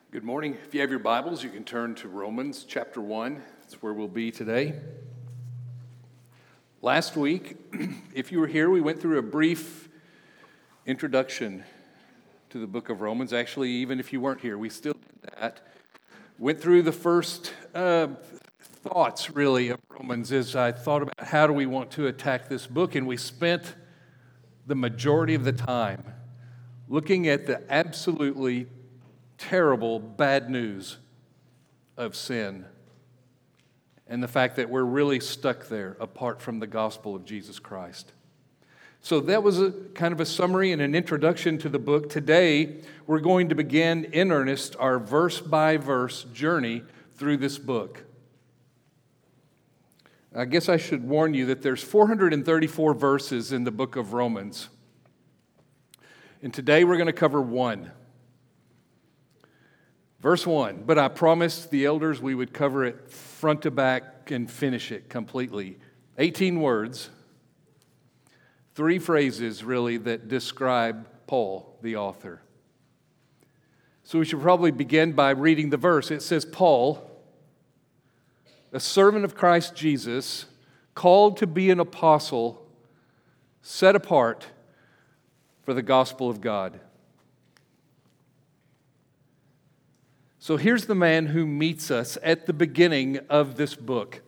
Good morning. If you have your Bibles, you can turn to Romans chapter 1. That's where we'll be today. Last week, if you were here, we went through a brief introduction to the book of Romans. Actually, even if you weren't here, we still did that. Went through the first thoughts, really, of Romans as I thought about how do we want to attack this book, and we spent the majority of the time looking at the absolutely terrible, bad news of sin and the fact that we're really stuck there apart from the gospel of Jesus Christ. So that was a kind of a summary and an introduction to the book. Today, we're going to begin in earnest our verse-by-verse journey through this book. I guess I should warn you that there's 434 verses in the book of Romans. And today we're going to cover one. Verse 1, but I promised the elders we would cover it front to back and finish it completely. 18 words, 3 phrases really that describe Paul, the author. So we should probably begin by reading the verse. It says, Paul, a servant of Christ Jesus, called to be an apostle, set apart for the gospel of God. So here's the man who meets us at the beginning of this book.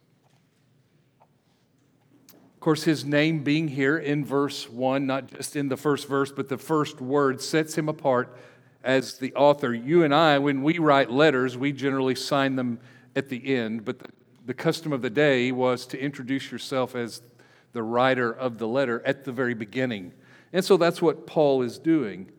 Of course, his name being here in verse 1, not just in the first verse, but the first word sets him apart as the author. You and I, when we write letters, we generally sign them at the end, but the custom of the day was to introduce yourself as the writer of the letter at the very beginning. And so that's what Paul is doing.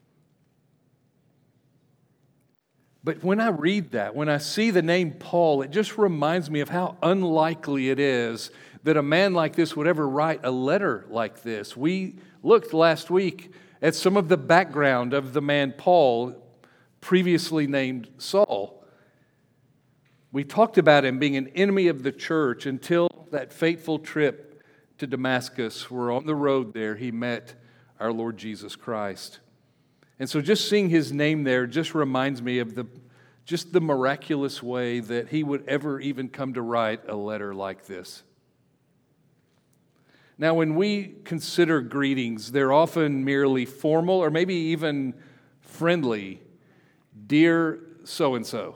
But when I read that, when I see the name Paul, it just reminds me of how unlikely it is that a man like this would ever write a letter like this. We looked last week at some of the background of the man Paul, previously named Saul. We talked about him being an enemy of the church until that fateful trip to Damascus, where on the road there he met our Lord Jesus Christ. And so just seeing his name there just reminds me of the miraculous way that he would ever even come to write a letter like this. Now, when we consider greetings, they're often merely formal or maybe even friendly. Dear so-and-so.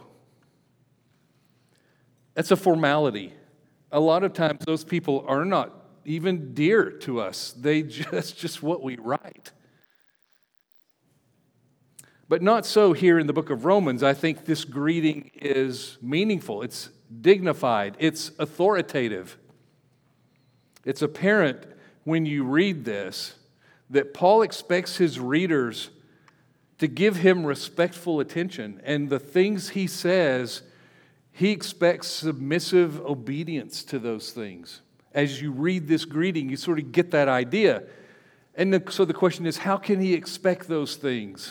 That's a formality. A lot of times those people are not even dear to us. They just what we write. But not so here in the book of Romans. I think this greeting is meaningful. It's dignified. It's authoritative. It's apparent when you read this that Paul expects his readers to give him respectful attention. And the things he says, he expects submissive obedience to those things. As you read this greeting, you sort of get that idea. And so the question is, how can he expect those things?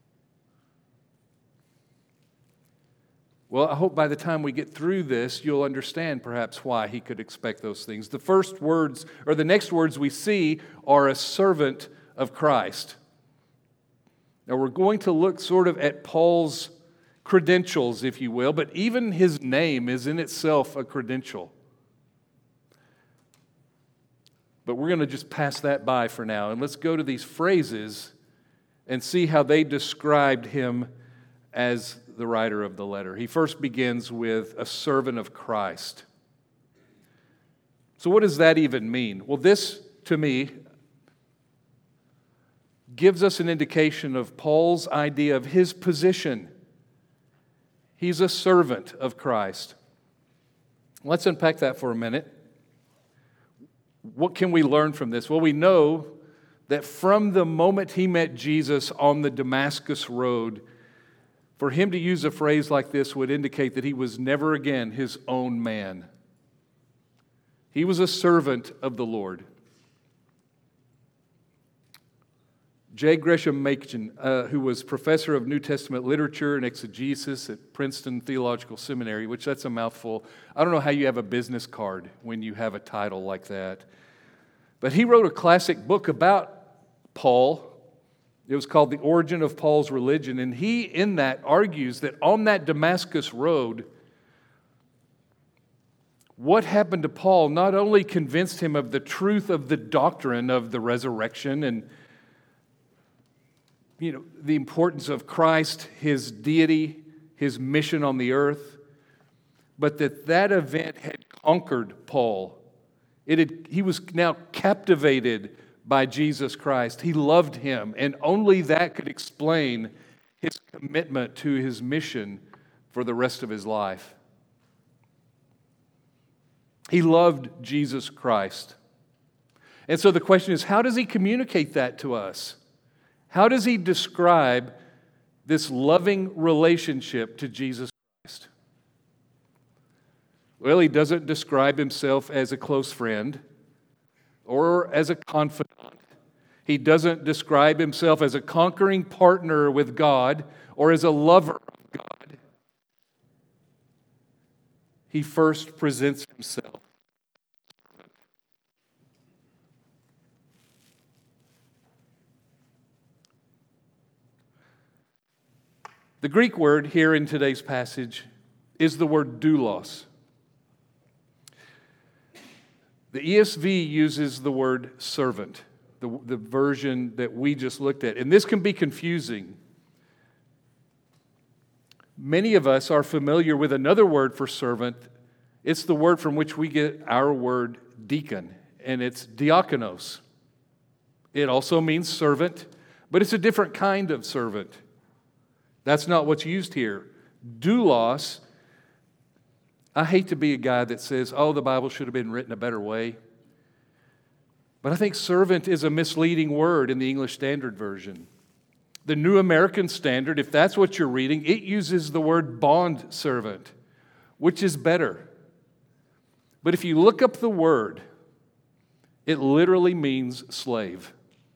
Well, I hope by the time we get through this, you'll understand perhaps why he could expect those things. The first words, or the next words we see, are a servant of Christ. Now, we're going to look sort of at Paul's credentials, if you will, but even his name is in itself a credential. But we're going to just pass that by for now, and let's go to these phrases and see how they described him as the writer of the letter. He first begins with a servant of Christ. So what does that even mean? Well, this, to me, gives us an indication of Paul's idea of his position. He's a servant of Christ. Let's unpack that for a minute. What can we learn from this? Well, we know that from the moment he met Jesus on the Damascus road, for him to use a phrase like this would indicate that he was never again his own man. He was a servant of the Lord. J. Gresham Machen, who was professor of New Testament literature and exegesis at Princeton Theological Seminary, which that's a mouthful. I don't know how you have a business card when you have a title like that. But he wrote a classic book about Paul It was called The Origin of Paul's Religion. And he, in that, argues that on that Damascus road, what happened to Paul not only convinced him of the truth of the doctrine of the resurrection and the importance of Christ, his deity, his mission on the earth, but that event had conquered Paul. He was now captivated by Jesus Christ. He loved him, and only that could explain his commitment to his mission for the rest of his life. He loved Jesus Christ. And so the question is, how does he communicate that to us? How does he describe this loving relationship to Jesus Christ? Well, he doesn't describe himself as a close friend or as a confidant. He doesn't describe himself as a conquering partner with God or as a lover of God. He first presents himself. The Greek word here in today's passage is the word doulos. The ESV uses the word servant, the version that we just looked at. And this can be confusing. Many of us are familiar with another word for servant. It's the word from which we get our word deacon, and it's diakonos. It also means servant, but it's a different kind of servant. That's not what's used here. Doulos, I hate to be a guy that says, the Bible should have been written a better way. But I think servant is a misleading word in the English Standard Version. The New American Standard, if that's what you're reading, it uses the word bond servant, which is better. But if you look up the word, it literally means slave.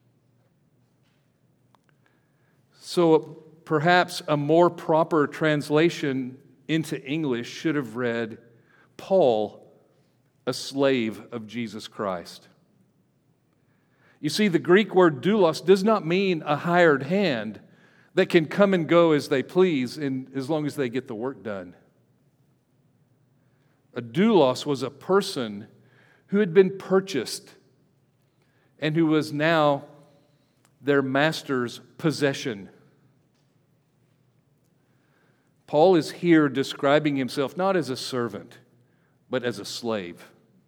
So perhaps a more proper translation into English should have read, Paul, a slave of Jesus Christ. You see, the Greek word doulos does not mean a hired hand that can come and go as they please as long as they get the work done. A doulos was a person who had been purchased and who was now their master's possession. Paul is here describing himself not as a servant, but as a slave.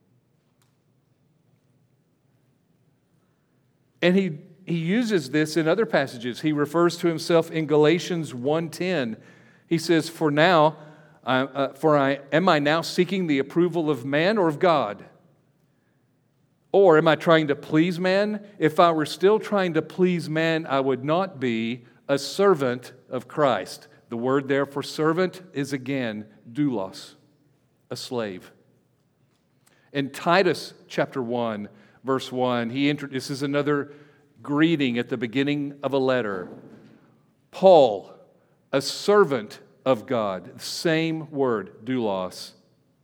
And he uses this in other passages. He refers to himself in Galatians 1:10. He says, am I now seeking the approval of man or of God? Or am I trying to please man? If I were still trying to please man, I would not be a servant of Christ. The word there for servant is again doulos, a slave. In Titus chapter 1, verse 1, this is another greeting at the beginning of a letter. Paul, a servant of God, same word, doulos.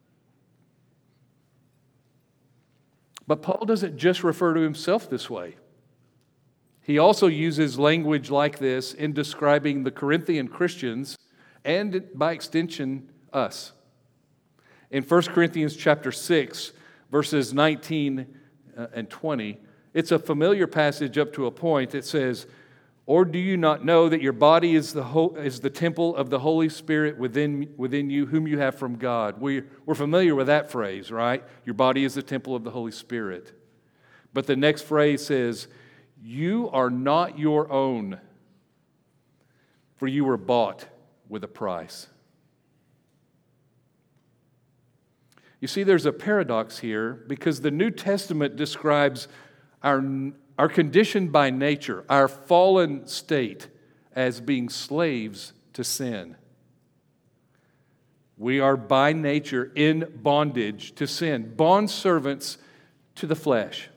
But Paul doesn't just refer to himself this way. He also uses language like this in describing the Corinthian Christians and, by extension, us. In 1 Corinthians chapter 6, verses 19 and 20, it's a familiar passage up to a point. It says, "Or do you not know that your body is the temple of the Holy Spirit within you, whom you have from God?" We're familiar with that phrase, right? Your body is the temple of the Holy Spirit. But the next phrase says, "You are not your own, for you were bought with a price." You see, there's a paradox here because the New Testament describes our condition by nature, our fallen state, as being slaves to sin. We are by nature in bondage to sin, bondservants to the flesh.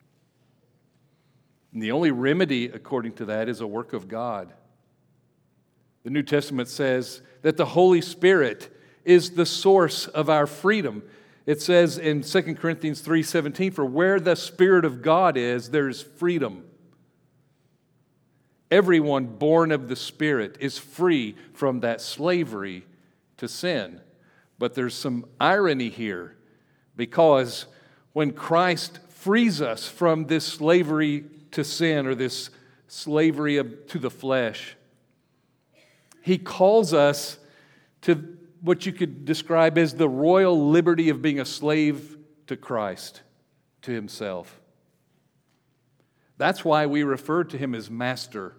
And the only remedy, according to that, is a work of God. The New Testament says that the Holy Spirit is the source of our freedom. It says in 2 Corinthians 3:17, "For where the Spirit of God is, there is freedom." Everyone born of the Spirit is free from that slavery to sin. But there's some irony here, because when Christ frees us from this slavery to sin or this slavery to the flesh, He calls us to what you could describe as the royal liberty of being a slave to Christ, to Himself. That's why we refer to Him as Master.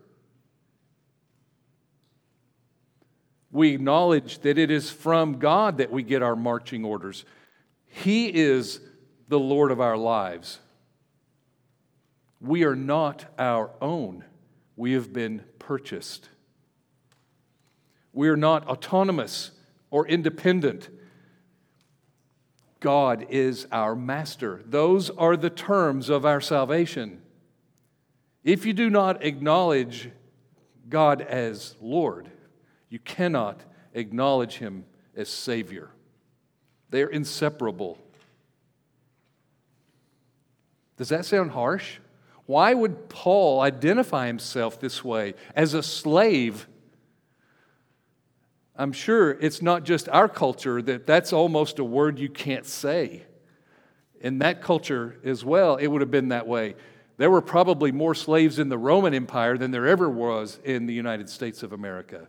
We acknowledge that it is from God that we get our marching orders. He is the Lord of our lives. We are not our own. We have been purchased. We are not autonomous or independent. God is our master. Those are the terms of our salvation. If you do not acknowledge God as Lord, you cannot acknowledge Him as Savior. They are inseparable. Does that sound harsh? Why would Paul identify himself this way, as a slave? I'm sure it's not just our culture that's almost a word you can't say. In that culture as well, it would have been that way. There were probably more slaves in the Roman Empire than there ever was in the United States of America.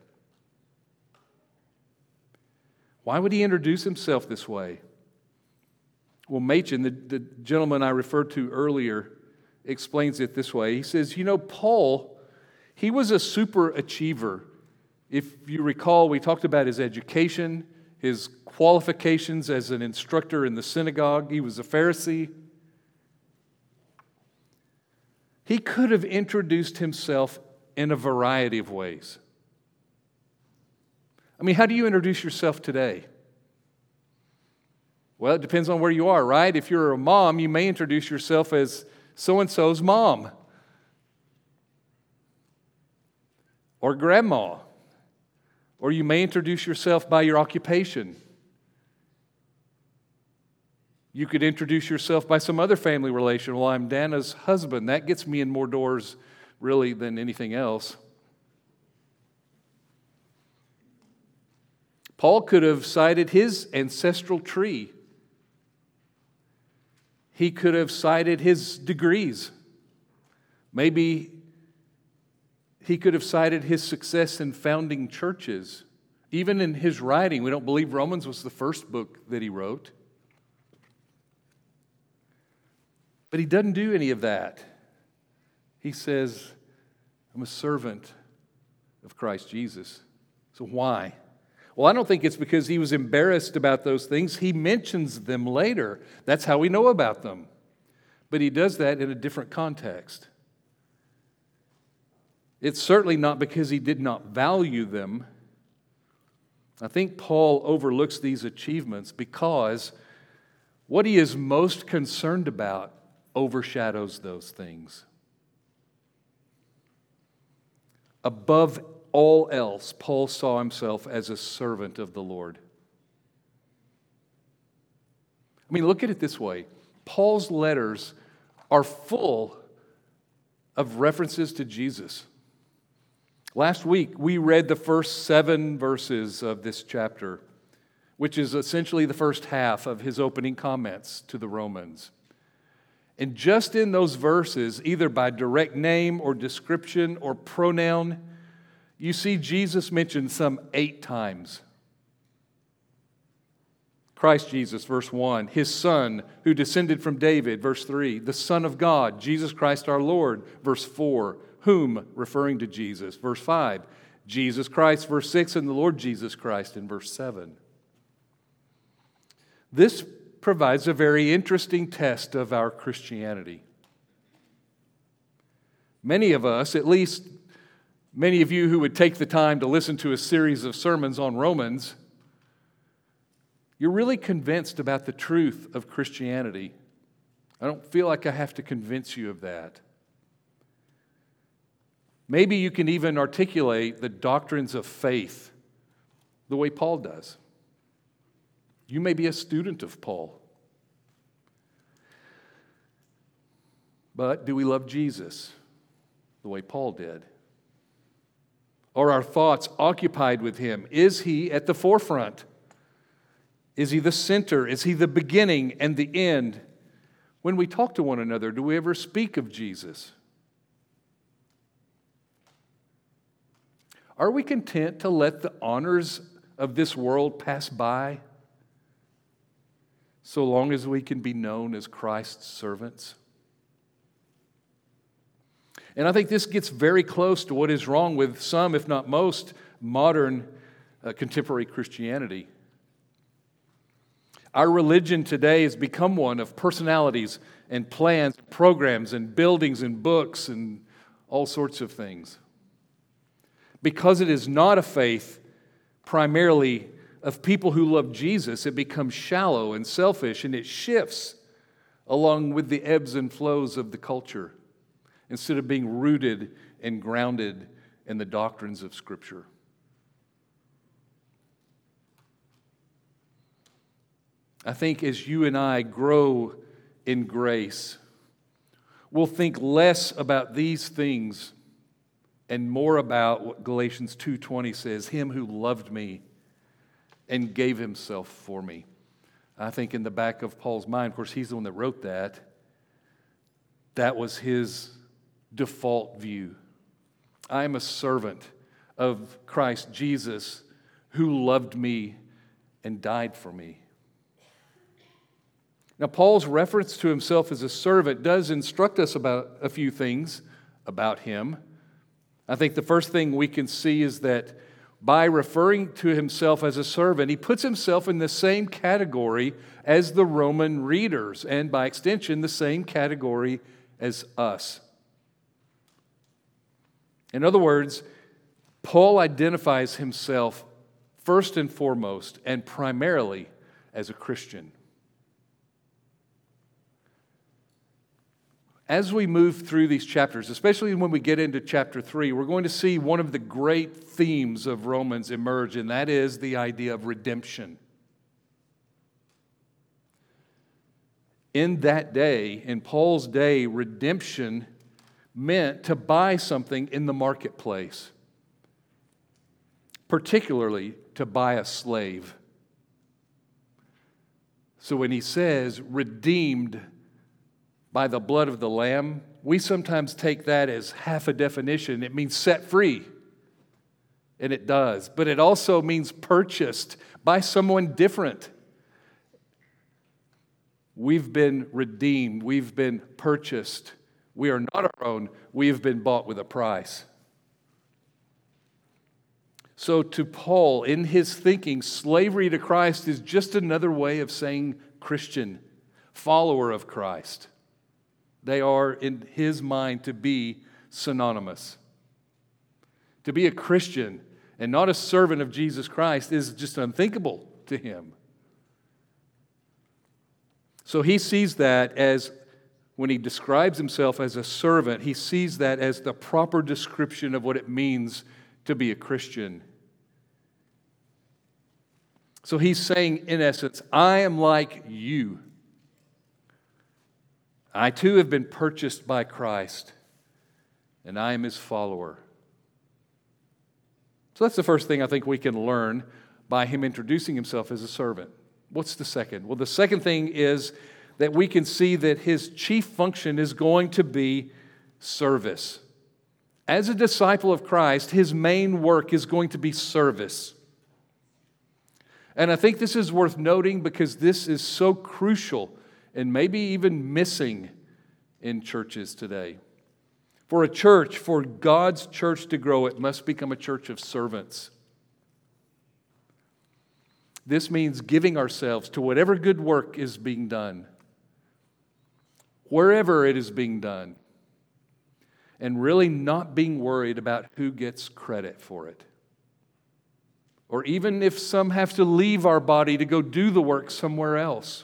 Why would he introduce himself this way? Well, Machen, the gentleman I referred to earlier, explains it this way. He says, Paul, he was a super achiever. If you recall, we talked about his education, his qualifications as an instructor in the synagogue. He was a Pharisee. He could have introduced himself in a variety of ways. I mean, how do you introduce yourself today? Well, it depends on where you are, right? If you're a mom, you may introduce yourself as so-and-so's mom or grandma. Or you may introduce yourself by your occupation. You could introduce yourself by some other family relation. Well, I'm Dana's husband. That gets me in more doors, really, than anything else. Paul could have cited his ancestral tree. He could have cited his degrees. Maybe he could have cited his success in founding churches. Even in his writing, we don't believe Romans was the first book that he wrote. But he doesn't do any of that. He says, I'm a servant of Christ Jesus. So why? Well, I don't think it's because he was embarrassed about those things. He mentions them later. That's how we know about them. But he does that in a different context. It's certainly not because he did not value them. I think Paul overlooks these achievements because what he is most concerned about overshadows those things. Above all else, Paul saw himself as a servant of the Lord. I mean, look at it this way. Paul's letters are full of references to Jesus. Last week, we read the first 7 verses of this chapter, which is essentially the first half of his opening comments to the Romans. And just in those verses, either by direct name or description or pronoun, you see Jesus mentioned some 8 times. Christ Jesus, verse 1, His Son, who descended from David, verse 3, the Son of God, Jesus Christ our Lord, verse 4, whom, referring to Jesus, verse 5, Jesus Christ, verse 6, and the Lord Jesus Christ in verse 7. This provides a very interesting test of our Christianity. Many of us, at least many of you who would take the time to listen to a series of sermons on Romans, you're really convinced about the truth of Christianity. I don't feel like I have to convince you of that. Maybe you can even articulate the doctrines of faith the way Paul does. You may be a student of Paul. But do we love Jesus the way Paul did? Are our thoughts occupied with Him? Is He at the forefront? Is He the center? Is He the beginning and the end? When we talk to one another, do we ever speak of Jesus? Are we content to let the honors of this world pass by so long as we can be known as Christ's servants? And I think this gets very close to what is wrong with some, if not most, modern contemporary Christianity. Our religion today has become one of personalities and plans, programs and buildings and books and all sorts of things. Because it is not a faith primarily of people who love Jesus, it becomes shallow and selfish, and it shifts along with the ebbs and flows of the culture instead of being rooted and grounded in the doctrines of Scripture. I think as you and I grow in grace, we'll think less about these things and more about what Galatians 2:20 says, Him who loved me and gave Himself for me. I think in the back of Paul's mind, of course, he's the one that wrote that. That was his default view. I am a servant of Christ Jesus who loved me and died for me. Now, Paul's reference to himself as a servant does instruct us about a few things about him. I think the first thing we can see is that by referring to himself as a servant, he puts himself in the same category as the Roman readers, and by extension, the same category as us. In other words, Paul identifies himself first and foremost and primarily as a Christian. As we move through these chapters, especially when we get into chapter 3, we're going to see one of the great themes of Romans emerge, and that is the idea of redemption. In that day, in Paul's day, redemption meant to buy something in the marketplace, particularly to buy a slave. So when he says redeemed by the blood of the Lamb, we sometimes take that as half a definition. It means set free, and it does. But it also means purchased by someone different. We've been redeemed. We've been purchased. We are not our own. We have been bought with a price. So to Paul, in his thinking, slavery to Christ is just another way of saying Christian, follower of Christ. They are, in his mind, to be synonymous. To be a Christian and not a servant of Jesus Christ is just unthinkable to him. So he sees that as, when he describes himself as a servant, he sees that as the proper description of what it means to be a Christian. So he's saying, in essence, I am like you. I too have been purchased by Christ, and I am His follower. So that's the first thing I think we can learn by him introducing himself as a servant. What's the second? Well, the second thing is that we can see that his chief function is going to be service. As a disciple of Christ, his main work is going to be service. And I think this is worth noting because this is so crucial and maybe even missing in churches today. For a church, for God's church to grow, it must become a church of servants. This means giving ourselves to whatever good work is being done, wherever it is being done, and really not being worried about who gets credit for it. Or even if some have to leave our body to go do the work somewhere else.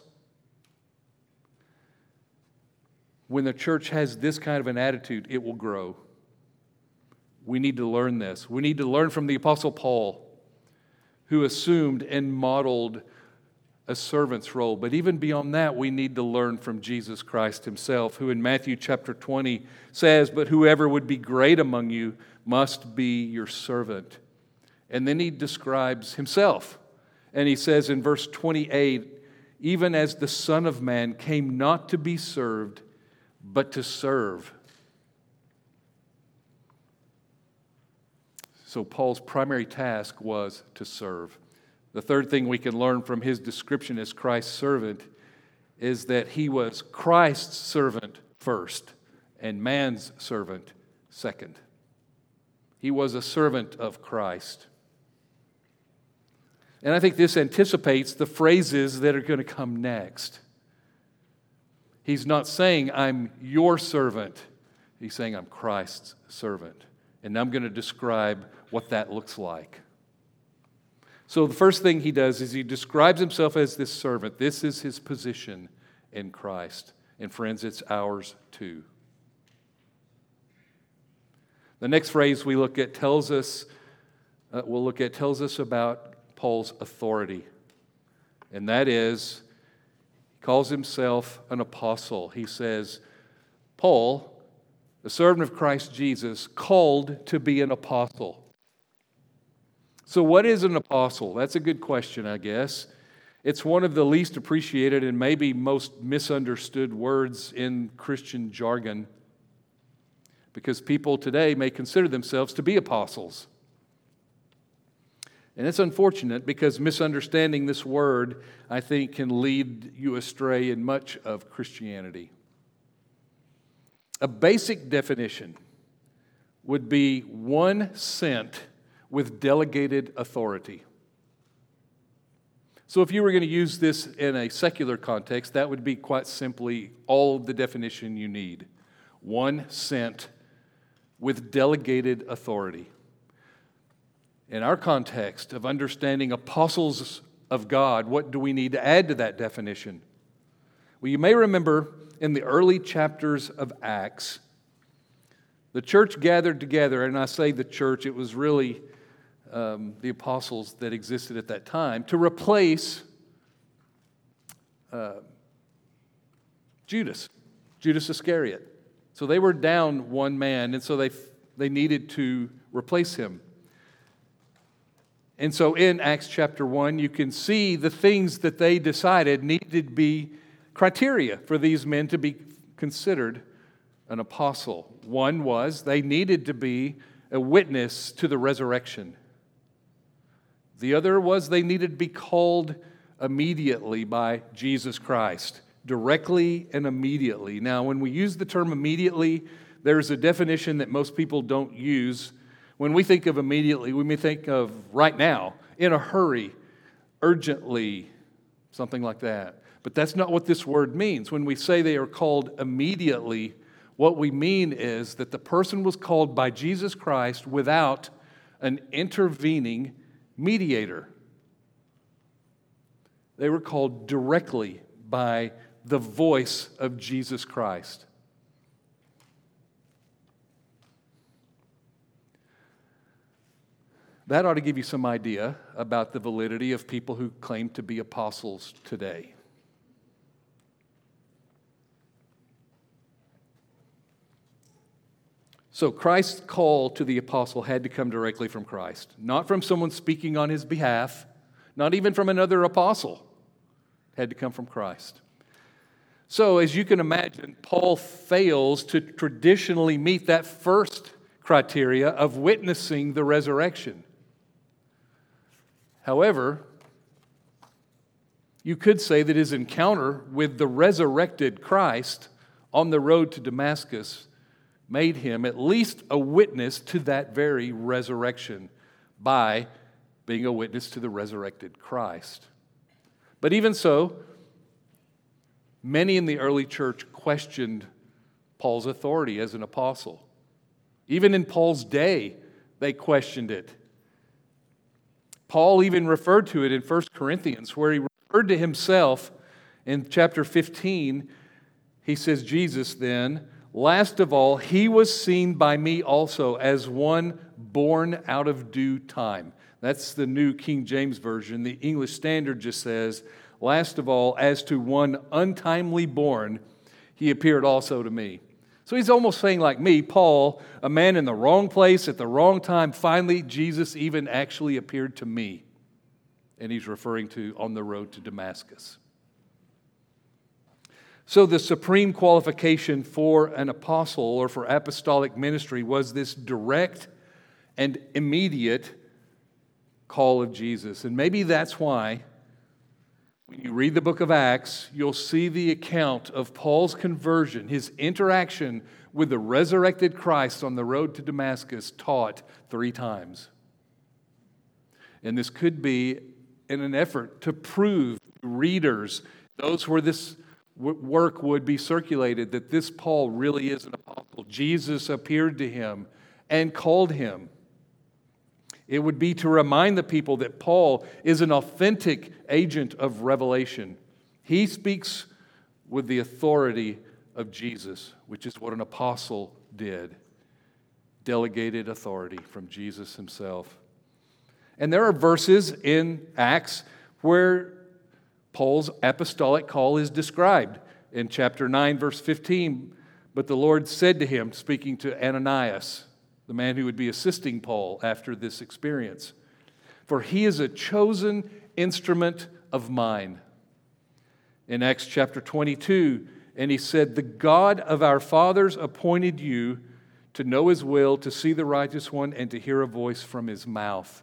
When the church has this kind of an attitude, it will grow. We need to learn this. We need to learn from the Apostle Paul, who assumed and modeled a servant's role. But even beyond that, we need to learn from Jesus Christ himself, who in Matthew chapter 20 says, "But whoever would be great among you must be your servant. And then he describes himself. And he says in verse 28, even as the Son of Man came not to be served, but to serve. So Paul's primary task was to serve. The third thing we can learn from his description as Christ's servant is that he was Christ's servant first and man's servant second. He was a servant of Christ. And I think this anticipates the phrases that are going to come next. He's not saying, I'm your servant. He's saying, I'm Christ's servant. And I'm going to describe what that looks like. So the first thing he does is he describes himself as this servant. This is his position in Christ. And friends, it's ours too. The next phrase we look at tells us about Paul's authority. And that is, he calls himself an apostle. He says, Paul, the servant of Christ Jesus, called to be an apostle. So what is an apostle? That's a good question, I guess. It's one of the least appreciated and maybe most misunderstood words in Christian jargon, because people today may consider themselves to be apostles. And it's unfortunate because misunderstanding this word, I think, can lead you astray in much of Christianity. A basic definition would be one sent with delegated authority. So if you were going to use this in a secular context, that would be quite simply all of the definition you need. One sent with delegated authority. In our context of understanding apostles of God, what do we need to add to that definition? Well, you may remember in the early chapters of Acts, the church gathered together, and I say the church, it was really the apostles that existed at that time, to replace Judas Iscariot. So they were down one man, and so they needed to replace him. And so in Acts chapter 1, you can see the things that they decided needed to be criteria for these men to be considered an apostle. One was they needed to be a witness to the resurrection. The other was they needed to be called immediately by Jesus Christ, directly and immediately. Now, when we use the term immediately, there's a definition that most people don't use. When we think of immediately, we may think of right now, in a hurry, urgently, something like that. But that's not what this word means. When we say they are called immediately, what we mean is that the person was called by Jesus Christ without an intervening mediator. They were called directly by the voice of Jesus Christ. That ought to give you some idea about the validity of people who claim to be apostles today. So Christ's call to the apostle had to come directly from Christ, not from someone speaking on his behalf, not even from another apostle. It had to come from Christ. So as you can imagine, Paul fails to traditionally meet that first criteria of witnessing the resurrection. However, you could say that his encounter with the resurrected Christ on the road to Damascus made him at least a witness to that very resurrection by being a witness to the resurrected Christ. But even so, many in the early church questioned Paul's authority as an apostle. Even in Paul's day, they questioned it. Paul even referred to it in 1 Corinthians, where he referred to himself in chapter 15. He says, Jesus then, last of all, he was seen by me also as one born out of due time. That's the New King James Version. The English Standard just says, last of all, as to one untimely born, he appeared also to me. So he's almost saying, like me, Paul, a man in the wrong place at the wrong time, finally Jesus even actually appeared to me. And he's referring to on the road to Damascus. So the supreme qualification for an apostle or for apostolic ministry was this direct and immediate call of Jesus. And maybe that's why when you read the book of Acts, you'll see the account of Paul's conversion, his interaction with the resurrected Christ on the road to Damascus taught 3 times. And this could be in an effort to prove to readers, those where this work would be circulated, that this Paul really is an apostle. Jesus appeared to him and called him. It would be to remind the people that Paul is an authentic agent of revelation. He speaks with the authority of Jesus, which is what an apostle did. Delegated authority from Jesus himself. And there are verses in Acts where Paul's apostolic call is described. In chapter 9, verse 15, but the Lord said to him, speaking to Ananias, the man who would be assisting Paul after this experience, for he is a chosen instrument of mine. In Acts chapter 22, and he said, the God of our fathers appointed you to know his will, to see the righteous one, and to hear a voice from his mouth.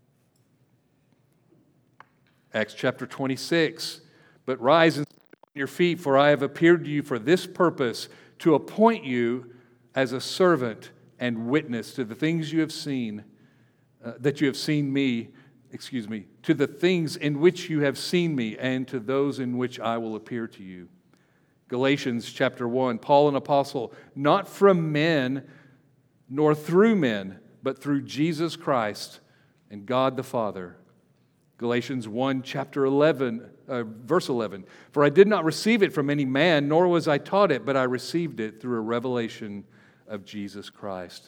Acts chapter 26, but rise and stand on your feet, for I have appeared to you for this purpose, to appoint you as a servant and witness to the things you have seen, that you have seen me, to the things in which you have seen me, and to those in which I will appear to you. Galatians chapter 1, Paul an apostle, not from men, nor through men, but through Jesus Christ and God the Father. Galatians 1, chapter 11, verse 11, for I did not receive it from any man, nor was I taught it, but I received it through a revelation of Jesus Christ.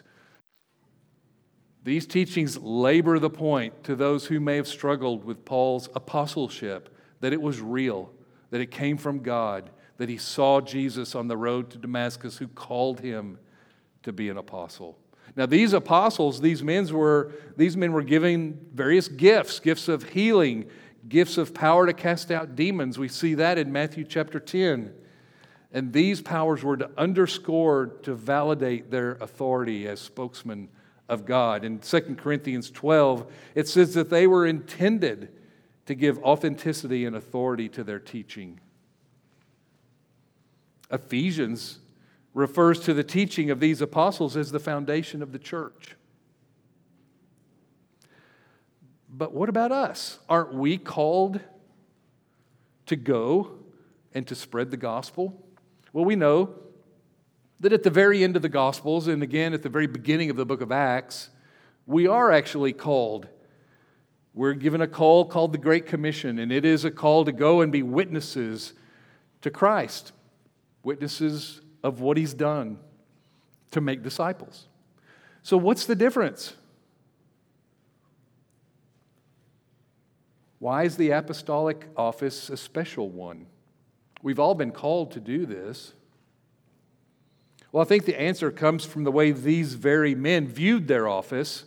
These teachings labor the point to those who may have struggled with Paul's apostleship, that it was real, that it came from God, that he saw Jesus on the road to Damascus who called him to be an apostle. Now these apostles, these men were given various gifts of healing, gifts of power to cast out demons. We see that in Matthew chapter 10. And these powers were to underscore, to validate their authority as spokesmen of God. In 2 Corinthians 12, it says that they were intended to give authenticity and authority to their teaching. Ephesians refers to the teaching of these apostles as the foundation of the church. But what about us? Aren't we called to go and to spread the gospel? Well, we know that at the very end of the Gospels, and again at the very beginning of the book of Acts, we are actually called. We're given a call called the Great Commission, and it is a call to go and be witnesses to Christ, witnesses of what he's done to make disciples. So what's the difference? Why is the apostolic office a special one? We've all been called to do this. Well, I think the answer comes from the way these very men viewed their office.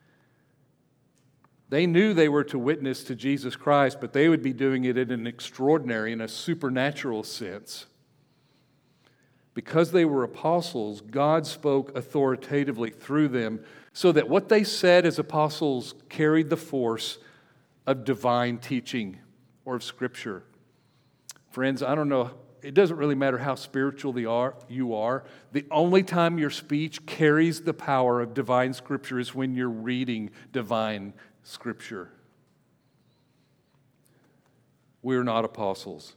They knew they were to witness to Jesus Christ, but they would be doing it in an extraordinary and a supernatural sense. Because they were apostles, God spoke authoritatively through them so that what they said as apostles carried the force of divine teaching or of Scripture. Friends, I don't know, it doesn't really matter how spiritual you are. The only time your speech carries the power of divine Scripture is when you're reading divine Scripture. We're not apostles.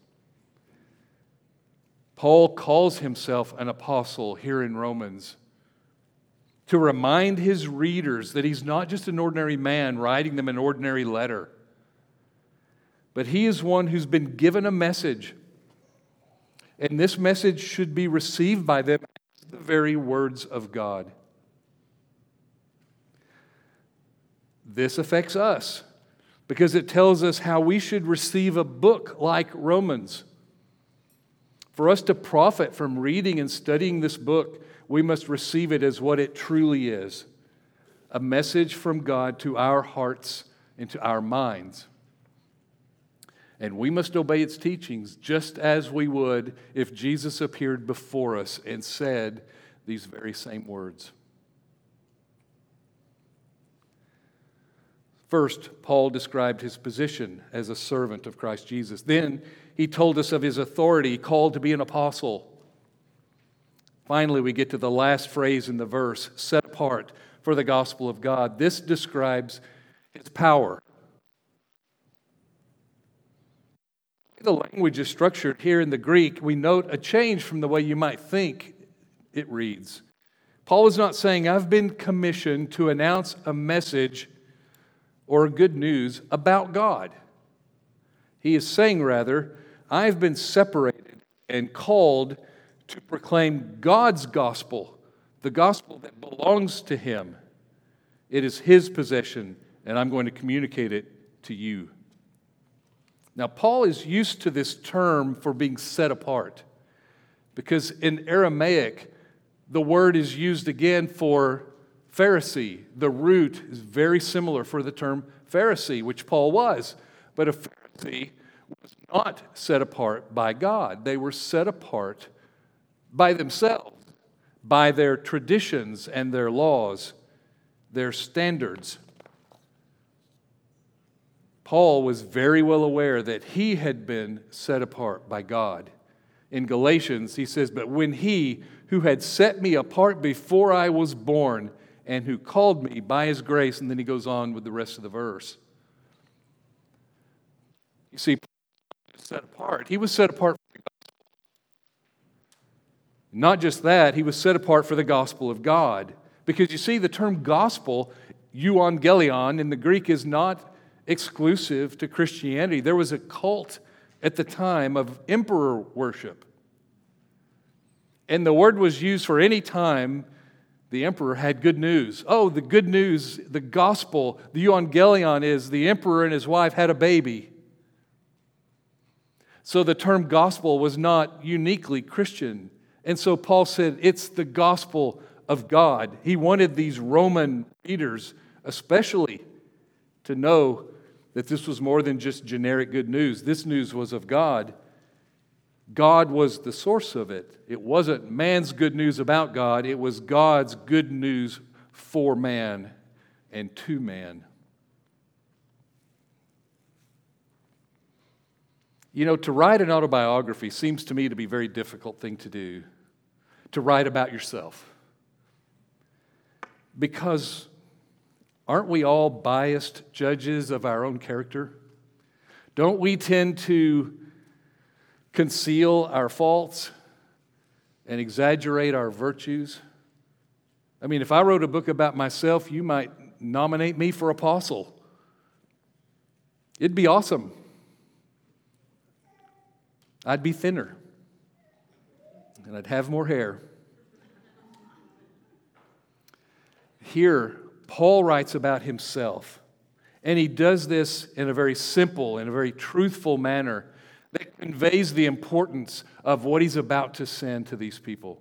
Paul calls himself an apostle here in Romans to remind his readers that he's not just an ordinary man writing them an ordinary letter, but he is one who's been given a message, and this message should be received by them as the very words of God. This affects us because it tells us how we should receive a book like Romans. For us to profit from reading and studying this book, we must receive it as what it truly is, a message from God to our hearts and to our minds. And we must obey its teachings just as we would if Jesus appeared before us and said these very same words. First, Paul described his position as a servant of Christ Jesus. Then he told us of his authority, called to be an apostle. Finally, we get to the last phrase in the verse, set apart for the gospel of God. This describes his power. The language is structured here in the Greek. We note a change from the way you might think it reads. Paul is not saying, I've been commissioned to announce a message or good news about God. He is saying, rather, I've been separated and called to proclaim God's gospel, the gospel that belongs to Him. It is His possession, and I'm going to communicate it to you. Now, Paul is used to this term for being set apart, because in Aramaic, the word is used again for Pharisee. The root is very similar for the term Pharisee, which Paul was. But a Pharisee was not set apart by God. They were set apart by themselves, by their traditions and their laws, their standards. Paul was very well aware that he had been set apart by God. In Galatians, he says, but when He who had set me apart before I was born and who called me by His grace, and then he goes on with the rest of the verse. You see, Paul was set apart. He was set apart for the gospel. Not just that, he was set apart for the gospel of God. Because you see, the term gospel, euangelion, in the Greek is not exclusive to Christianity. There was a cult at the time of emperor worship. And the word was used for any time the emperor had good news. Oh, the good news, the gospel, the euangelion is the emperor and his wife had a baby. So the term gospel was not uniquely Christian. And so Paul said it's the gospel of God. He wanted these Roman readers especially to know that this was more than just generic good news. This news was of God. God was the source of it. It wasn't man's good news about God. It was God's good news for man and to man. You know, to write an autobiography seems to me to be a very difficult thing to do, to write about yourself. Because aren't we all biased judges of our own character? Don't we tend to conceal our faults and exaggerate our virtues? I mean, if I wrote a book about myself, you might nominate me for apostle. It'd be awesome. I'd be thinner, and I'd have more hair. Here, Paul writes about himself, and he does this in a very simple and a very truthful manner that conveys the importance of what he's about to send to these people.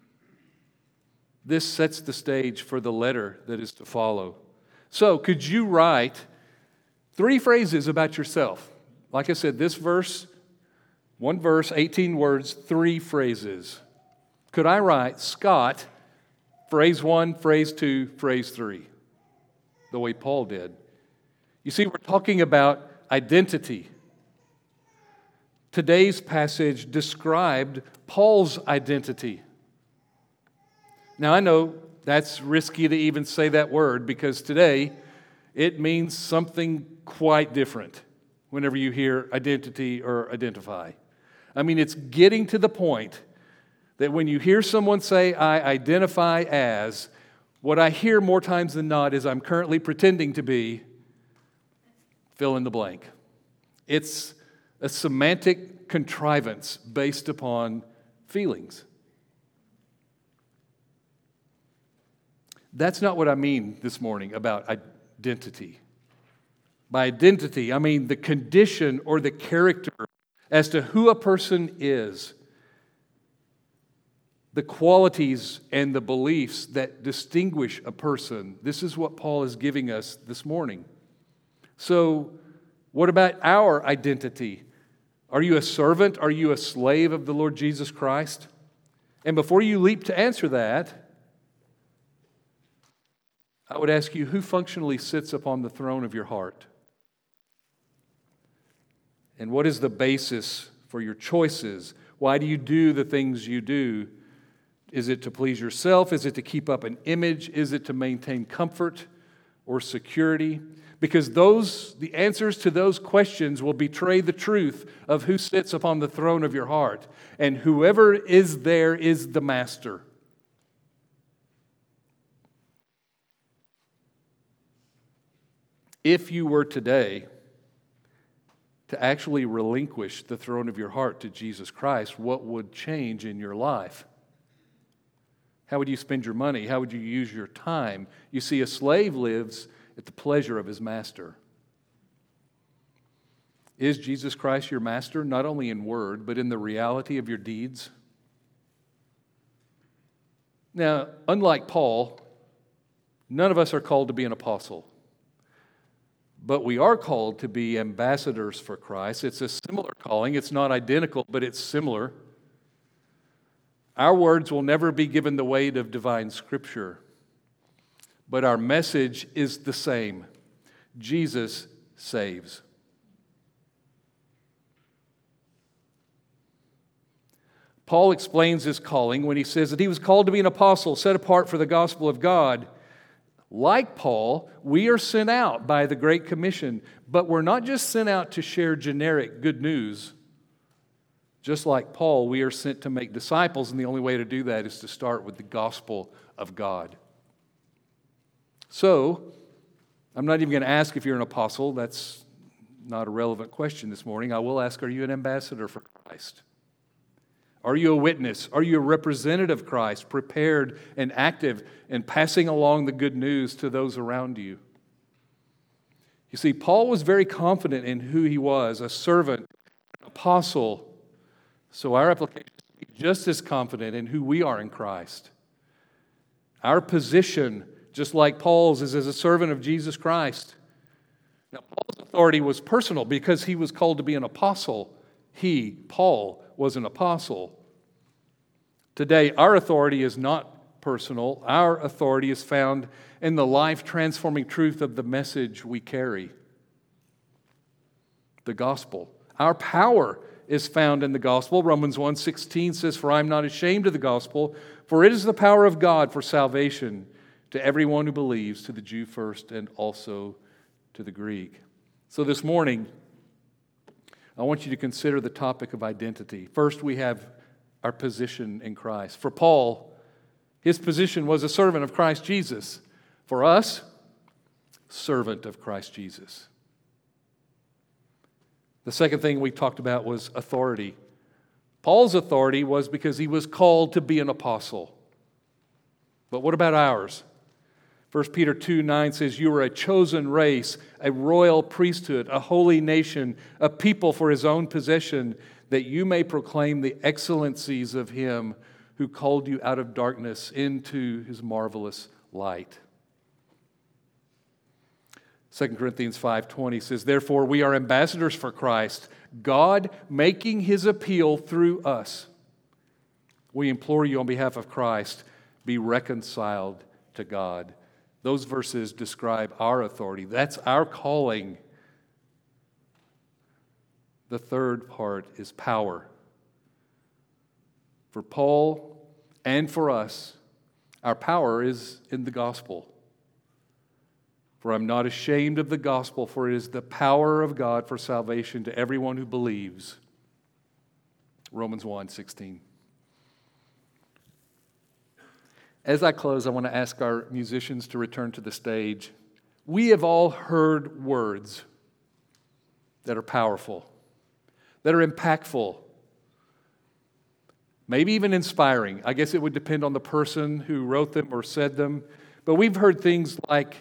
This sets the stage for the letter that is to follow. So, could you write 3 phrases about yourself? Like I said, this verse, 1 verse, 18 words, 3 phrases. Could I write Scott, phrase 1, phrase 2, phrase 3, the way Paul did? You see, we're talking about identity. Today's passage described Paul's identity. Now, I know that's risky to even say that word because today it means something quite different whenever you hear identity or identify. I mean, it's getting to the point that when you hear someone say, I identify as, what I hear more times than not is I'm currently pretending to be fill in the blank. It's a semantic contrivance based upon feelings. That's not what I mean this morning about identity. By identity, I mean the condition or the character as to who a person is the qualities and the beliefs that distinguish a person. This is what Paul is giving us this morning. So, what about our identity? Are you a servant? Are you a slave of the Lord Jesus Christ? And before you leap to answer that, I would ask you, who functionally sits upon the throne of your heart? And what is the basis for your choices? Why do you do the things you do? Is it to please yourself? Is it to keep up an image? Is it to maintain comfort or security? Because the answers to those questions will betray the truth of who sits upon the throne of your heart. And whoever is there is the master. If you were today to actually relinquish the throne of your heart to Jesus Christ, what would change in your life? How would you spend your money? How would you use your time? You see, a slave lives at the pleasure of his master. Is Jesus Christ your master, not only in word, but in the reality of your deeds? Now, unlike Paul, none of us are called to be an apostle. But we are called to be ambassadors for Christ. It's a similar calling. It's not identical, but it's similar. Our words will never be given the weight of divine Scripture, but our message is the same. Jesus saves. Paul explains his calling when he says that he was called to be an apostle, set apart for the gospel of God. Like Paul, we are sent out by the Great Commission, but we're not just sent out to share generic good news. Just like Paul, we are sent to make disciples, and the only way to do that is to start with the gospel of God. So, I'm not even going to ask if you're an apostle. That's not a relevant question this morning. I will ask, are you an ambassador for Christ? Are you a witness? Are you a representative of Christ, prepared and active in passing along the good news to those around you? You see, Paul was very confident in who he was, a servant, an apostle. So our application is to be just as confident in who we are in Christ. Our position, just like Paul's, is as a servant of Jesus Christ. Now, Paul's authority was personal because he was called to be an apostle. Paul, was an apostle. Today, our authority is not personal. Our authority is found in the life-transforming truth of the message we carry, the gospel. Our power is found in the gospel. Romans 1:16 says, "For I am not ashamed of the gospel, for it is the power of God for salvation to everyone who believes, to the Jew first and also to the Greek." So this morning, I want you to consider the topic of identity. First, we have our position in Christ. For Paul, his position was a servant of Christ Jesus. For us, servant of Christ Jesus. The second thing we talked about was authority. Paul's authority was because he was called to be an apostle. But what about ours? 1 Peter 2:9 says, "You are a chosen race, a royal priesthood, a holy nation, a people for his own possession, that you may proclaim the excellencies of him who called you out of darkness into his marvelous light." 2 Corinthians 5:20 says, "Therefore we are ambassadors for Christ, God making his appeal through us. We implore you on behalf of Christ, be reconciled to God." Those verses describe our authority. That's our calling. The third part is power. For Paul and for us, our power is in the gospel. "For I'm not ashamed of the gospel, for it is the power of God for salvation to everyone who believes." Romans 1:16. As I close, I want to ask our musicians to return to the stage. We have all heard words that are powerful, that are impactful, maybe even inspiring. I guess it would depend on the person who wrote them or said them. But we've heard things like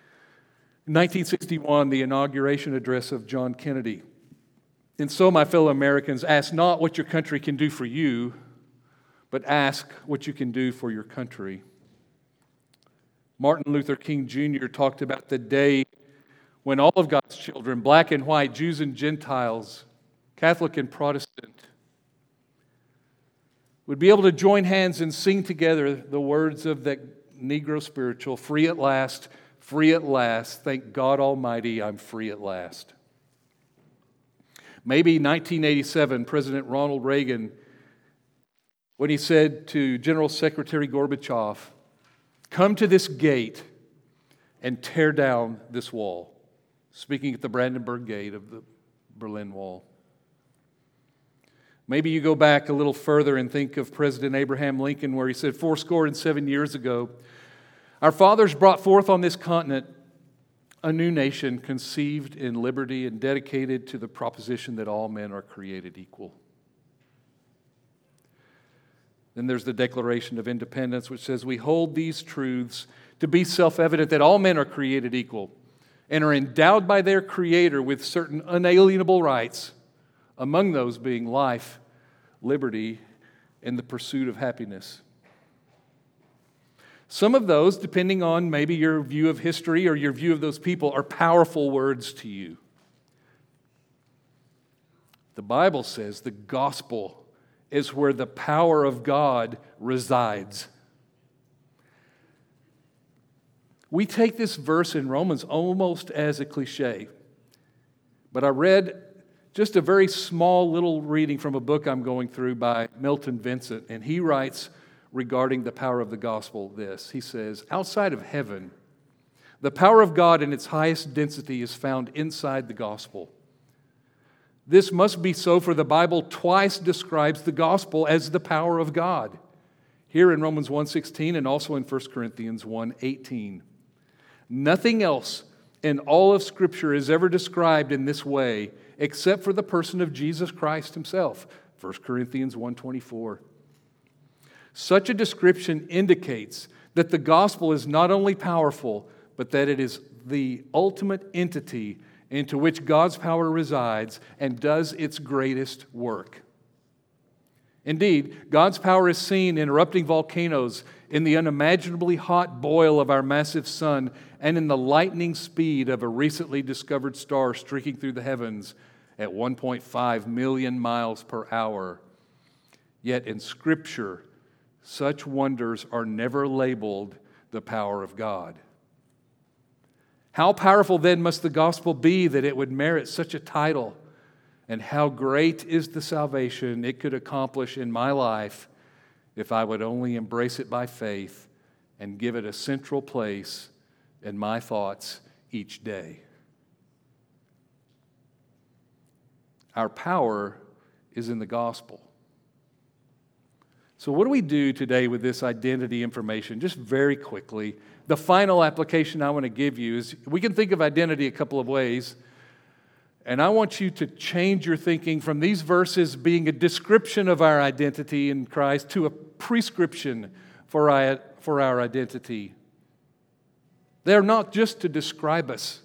1961, the inauguration address of John Kennedy. "And so, my fellow Americans, ask not what your country can do for you, but ask what you can do for your country. Martin Luther King Jr. talked about the day when all of God's children, black and white, Jews and Gentiles, Catholic and Protestant, would be able to join hands and sing together the words of that Negro spiritual, free at last, thank God Almighty, I'm free at last. Maybe 1987, President Ronald Reagan, when he said to General Secretary Gorbachev, come to this gate and tear down this wall, speaking at the Brandenburg Gate of the Berlin Wall. Maybe you go back a little further and think of President Abraham Lincoln, where he said 77 years ago, our fathers brought forth on this continent a new nation conceived in liberty and dedicated to the proposition that all men are created equal. Then there's the Declaration of Independence, which says we hold these truths to be self-evident that all men are created equal and are endowed by their Creator with certain unalienable rights, among those being life, liberty, and the pursuit of happiness. Some of those, depending on maybe your view of history or your view of those people, are powerful words to you. The Bible says the gospel is where the power of God resides. We take this verse in Romans almost as a cliche, but I read just a very small little reading from a book I'm going through by Milton Vincent, and he writes regarding the power of the gospel this. He says, outside of heaven, the power of God in its highest density is found inside the gospel. This must be so, for the Bible twice describes the gospel as the power of God. Here in Romans 1:16 and also in 1 Corinthians 1:18. Nothing else in all of Scripture is ever described in this way except for the person of Jesus Christ himself. 1 Corinthians 1:24. Such a description indicates that the gospel is not only powerful, but that it is the ultimate entity into which God's power resides and does its greatest work. Indeed, God's power is seen in erupting volcanoes, in the unimaginably hot boil of our massive sun, and in the lightning speed of a recently discovered star streaking through the heavens at 1.5 million miles per hour. Yet in Scripture, such wonders are never labeled the power of God. How powerful then must the gospel be that it would merit such a title? And how great is the salvation it could accomplish in my life if I would only embrace it by faith and give it a central place in my thoughts each day. Our power is in the gospel. So what do we do today with this identity information? Just very quickly, the final application I want to give you is we can think of identity a couple of ways. And I want you to change your thinking from these verses being a description of our identity in Christ to a prescription for our identity. They're not just to describe us.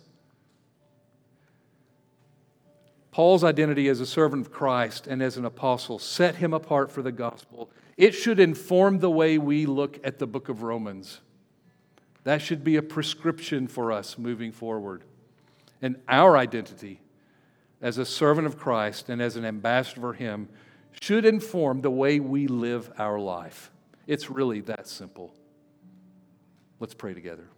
Paul's identity as a servant of Christ and as an apostle set him apart for the gospel. It should inform the way we look at the book of Romans. That should be a prescription for us moving forward. And our identity as a servant of Christ and as an ambassador for Him should inform the way we live our life. It's really that simple. Let's pray together.